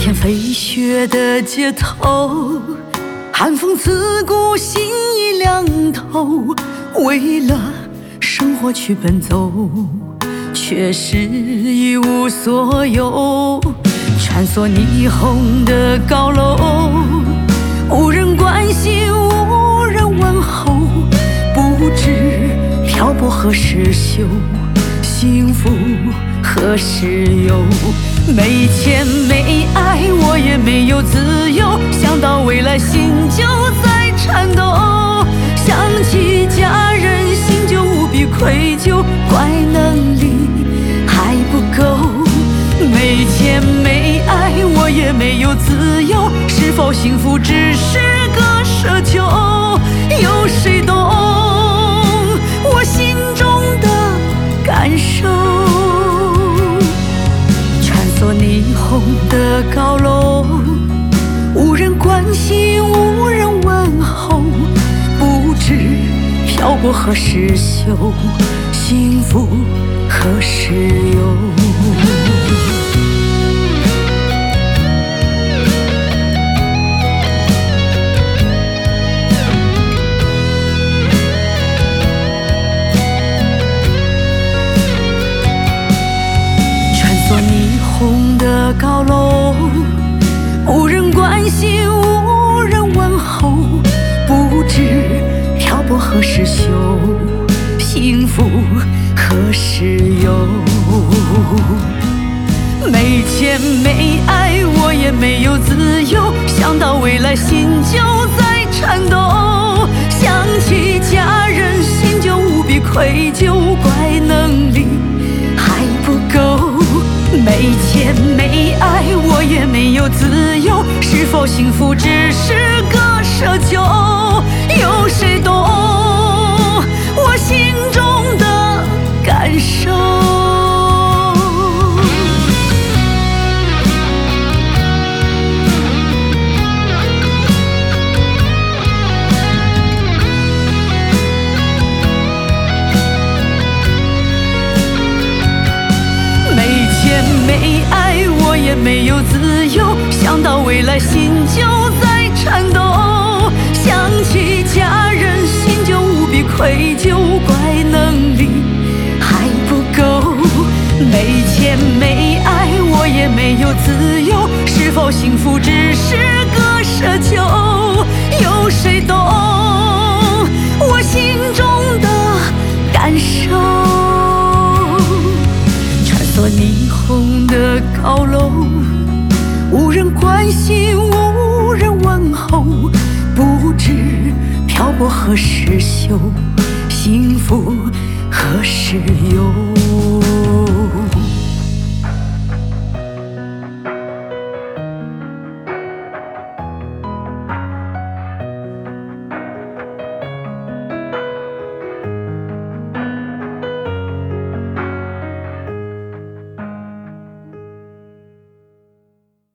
天飞雪的街头，寒风刺骨，心已凉透。为了生活去奔走，却是一无所有。穿梭霓虹的高楼，无人关心，无人问候。不知漂泊何时休，幸福何时有？没钱没爱，我也没有自由。想到未来，心就在颤抖。想起家人，心就无比愧疚。怪能力还不够。没钱没爱，我也没有自由。是否幸福只是个奢求？有谁懂我心中的感受？穿梭霓虹的高楼，无人关心，无人问候。不知漂泊何时休，幸福何时有？红的高楼，无人关心，无人问候。不知漂泊何时休，幸福何时有？没钱没爱，我也没有自由。想到未来，心就在颤抖。想起家人，心就无比愧疚。怪能力还不够。没钱没爱，我也没有自由。是否幸福只是个奢求？有谁懂我心中的感受？没爱，我也没有自由。想到未来，心就在颤抖。想起家人，心就无比愧疚。怪能力还不够。没钱没爱，我也没有自由。是否幸福只是个奢求？有谁懂我心中的感受？霓虹的高楼，无人关心，无人问候。不知漂泊何时休，幸福何时有？